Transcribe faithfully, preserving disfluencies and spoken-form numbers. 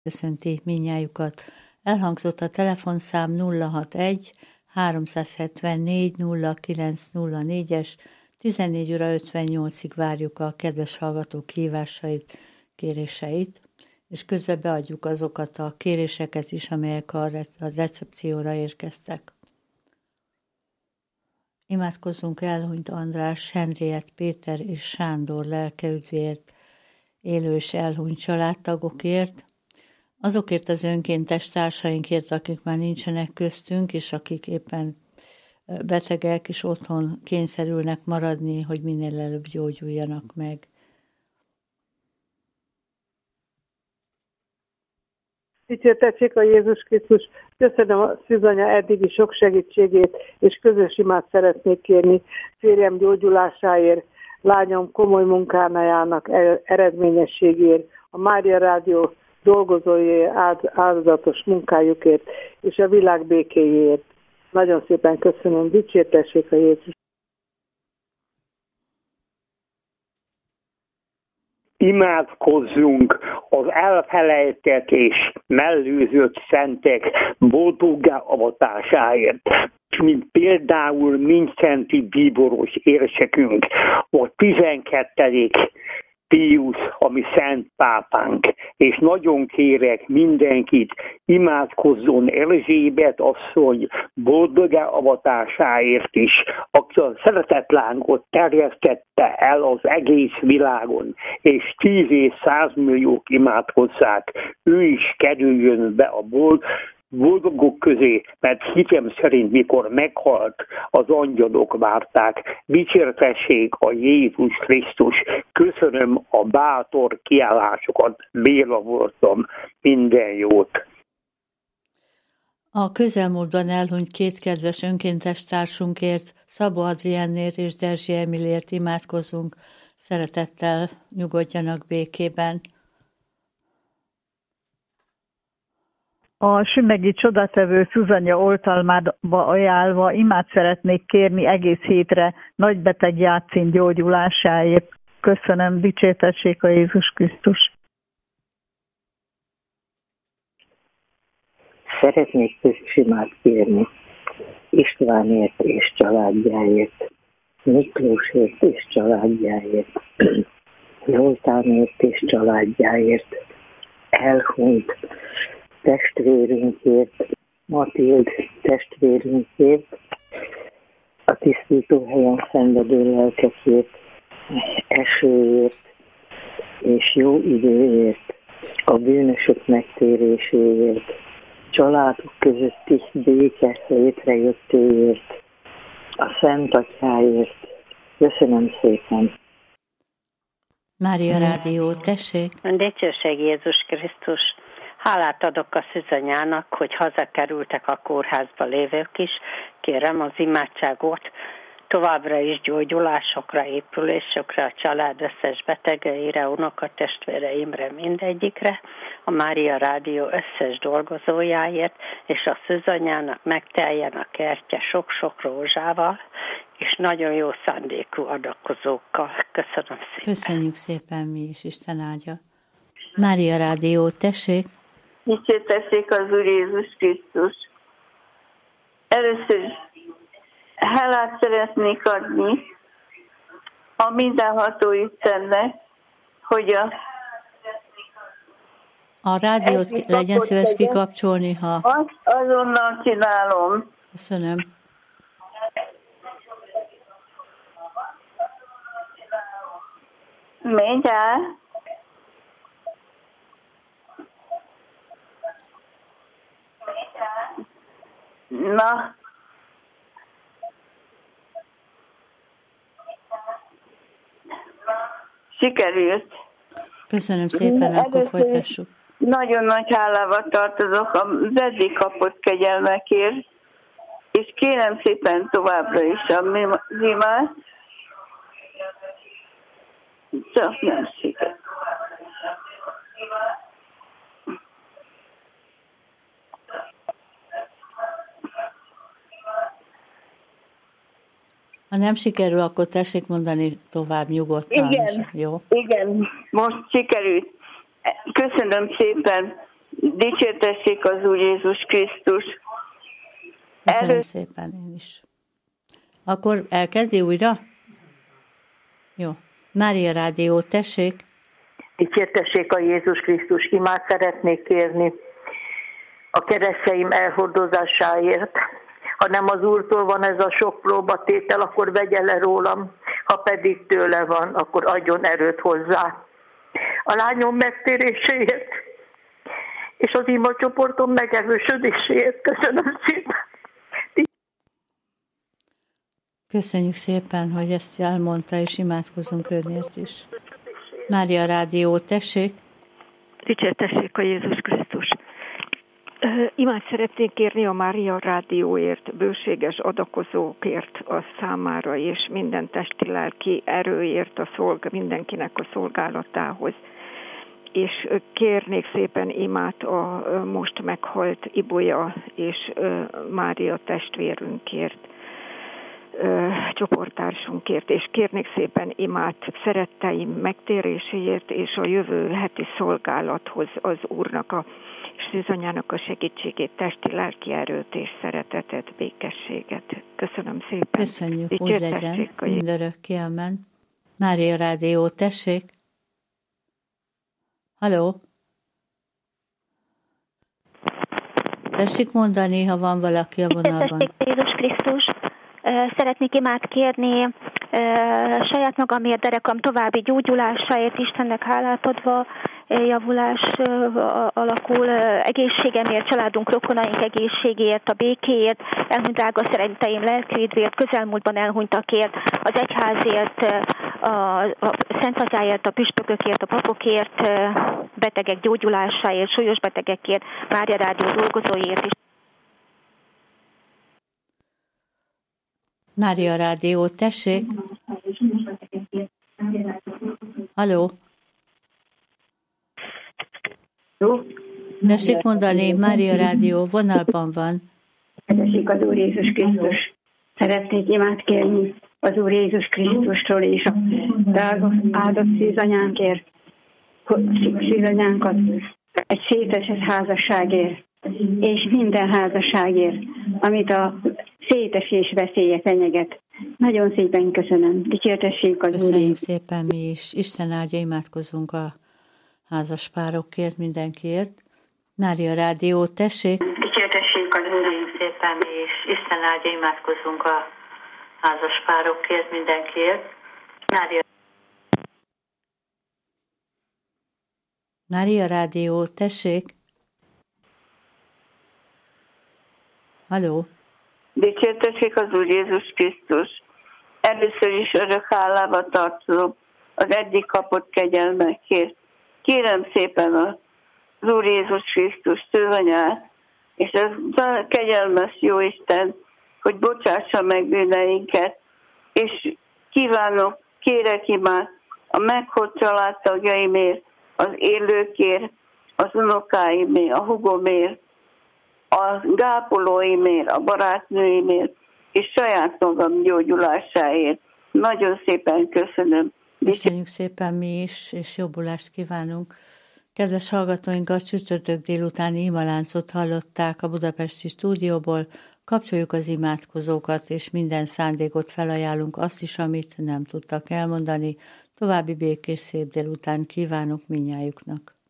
Köszönti mindnyájukat. Elhangzott a telefonszám nulla hatvanegy háromszázhetvennégy nulla kilenc nulla négyes, tizennégy óra ötvennyolcig várjuk a kedves hallgatók hívásait, kéréseit, és közben beadjuk azokat a kéréseket is, amelyek a recepcióra érkeztek. Imádkozzunk elhunyt András, Henriett, Péter és Sándor lelkeüdvéért, élő és elhunyt családtagokért, azokért az önkéntes társainkért, akik már nincsenek köztünk, és akik éppen betegek és otthon kényszerülnek maradni, hogy minél előbb gyógyuljanak meg. Dicsértessék a Jézus Krisztus, köszönöm a szűzanya eddigi sok segítségét, és közös imát szeretnék kérni férjem gyógyulásáért, lányom komoly munkájának eredményességért, a Mária Rádió dolgozói áldozatos munkájukért, és a világ békéjéért. Nagyon szépen köszönöm, dicsértessék a Jézus. Imádkozzunk az elfelejtett és mellőzött szentek boldoggá avatásáért, mint például Mindszenti bíboros érsekünk, a tizenkettedik Pius, ami szent pápánk, és nagyon kérek mindenkit, imádkozzon Erzsébet asszony boldogá avatásáért is, aki a szeretetlángot terjesztette el az egész világon, és tíz és százmilliók imádkozzák, ő is kerüljön be a bold, boldogok közé, mert hitem szerint, mikor meghalt, az angyalok várták. Dicsértessék a Jézus Krisztus. Köszönöm a bátor kiállásokat, Béla voltam. Minden jót. A közelmúltban elhunyt két kedves önkéntes társunkért, Szabó Adriennért és Derzsi Emilért imádkozunk. Szeretettel nyugodjanak békében. A sümegi csodatevő Szuzanya oltalmába ajánlva imát szeretnék kérni egész hétre nagybeteg Játszin gyógyulásáért. Köszönöm, dicsértessék a Jézus Krisztus. Szeretnék közös imát kérni Istvánért és családjáért, Miklósért és családjáért, Zoltánért és családjáért, elhunyt testvérünkért, Matild testvérünkért, a tisztító helyen szenvedő lelkekért, esőért és jó időért, a bűnösök megtéréséért, családok közötti béke létrejöttéért, a Szent Atyáért. Köszönöm szépen! Mária Rádió, tessék! Dicsőség Jézus Krisztus! Hálát adok a szűzanyának, hogy hazakerültek a kórházba lévők is. Kérem az imádságot továbbra is gyógyulásokra, épülésokra, a család összes betegeire, unokatestvéreimre, mindegyikre, a Mária Rádió összes dolgozójáért, és a szűzanyának megteljen a kertje sok-sok rózsával, és nagyon jó szándékú adakozókkal. Köszönöm szépen. Köszönjük szépen mi is, Isten áldja. Mária Rádió, tessék! Dicsértessék az Úr Jézus Krisztus. Először hálát szeretnék adni a mindenható Istennek, hogy a A rádiót legyen szíves kikapcsolni, ha... Azt azonnal csinálom. Köszönöm. Mindjárt. Na. Sikerült. Köszönöm szépen, akkor folytassuk. Nagyon nagy hálával tartozok az eddig kapott kegyelmekért, és kérem szépen továbbra is a imát. Csak nem sikerült. Ha nem sikerül, akkor tessék mondani tovább nyugodtan. Igen, jó? Igen, most sikerült. Köszönöm szépen. Dicsértessék az Úr Jézus Krisztus. Köszönöm Elő... szépen én is. Akkor elkezdi újra? Jó. Mária Rádió, tessék. Dicsértessék a Jézus Krisztus, imát szeretnék kérni a kereszteim elhordozásáért. Ha nem az Úrtól van ez a sok próbatétel, akkor vegye le rólam, ha pedig tőle van, akkor adjon erőt hozzá. A lányom megtéréséért és az imacsoportom megerősödéséért köszönöm szépen. Köszönjük szépen, hogy ezt elmondta, és imádkozunk önért is. Mária Rádió, tessék. Dicsértessék a Jézus Krisztus. Imád szeretnék kérni a Mária Rádióért, bőséges adakozókért a számára, és minden testi-lelki erőért a szolg, mindenkinek a szolgálatához. És kérnék szépen imát a most meghalt Ibolya és Mária testvérünkért, csoporttársunkért, és kérnék szépen imát szeretteim megtéréséért, és a jövő heti szolgálathoz az Úrnak a Szűzanyának a segítségét, testi, lelki erőt és szeretetet, békességet. Köszönöm szépen. Köszönjük, úgy legyen, mindörökké, amen. Mária Rádió, tessék. Halló? Tessék mondani, ha van valaki a vonalban. Tessék, Jézus Krisztus. Szeretnék imát kérni saját magamért, derekam további gyógyulásáért, Istennek hálát adva, javulás alakul, egészségemért, családunk, rokonaink egészségéért, a békéért, elhunyt drága szeretteim lelkivédvéért, közelmúltban elhunytakért, az egyházért, a, a Szent Atyáért, a püspökökért, a papokért, betegek gyógyulásáért, súlyos betegekért, Mária Rádió dolgozóiért is. Mária Rádió, tessék. Halló. Tessék mondani, Mária Rádió vonalban van. Tessék az Úr Jézus Krisztus. Szeretnék imát kérni az Úr Jézus Krisztustról és a drága áldott szűzanyánkért, szűzanyánkat egy szétesett házasságért, és minden házasságért, amit a szétesés veszélye fenyeget. Nagyon szépen köszönöm. Dicsértessék az Úr. Köszönjük szépen mi is. Isten áldja, imádkozunk a házaspárokért, mindenkiért. Mária Rádió, tessék. Dicsértessék az Úr szépen mi is. Isten áldja, imádkozunk a házaspárokért, mindenkiért. Mária Mária Rádió, tessék. Halló. Dicsértessék az Úr Jézus Krisztus. Először is örök hálába tartozom az eddig kapott kegyelmekért. Kérem szépen az Úr Jézus Krisztus szőanyát, és az kegyelmes Jóisten, hogy bocsássa meg bűneinket, és kívánok, kérek imát a meghalt családtagjaimért, az élőkért, az unokáimért, a hugomért, a gápolóimért, a barátnőimért, és saját magam gyógyulásáért. Nagyon szépen köszönöm. Köszönjük szépen mi is, és jobbulást kívánunk. Kedves hallgatóinkat, csütörtök délutáni imaláncot hallották a budapesti stúdióból. Kapcsoljuk az imádkozókat, és minden szándékot felajánlunk, azt is, amit nem tudtak elmondani. További békés szép délután kívánok mindnyájuknak.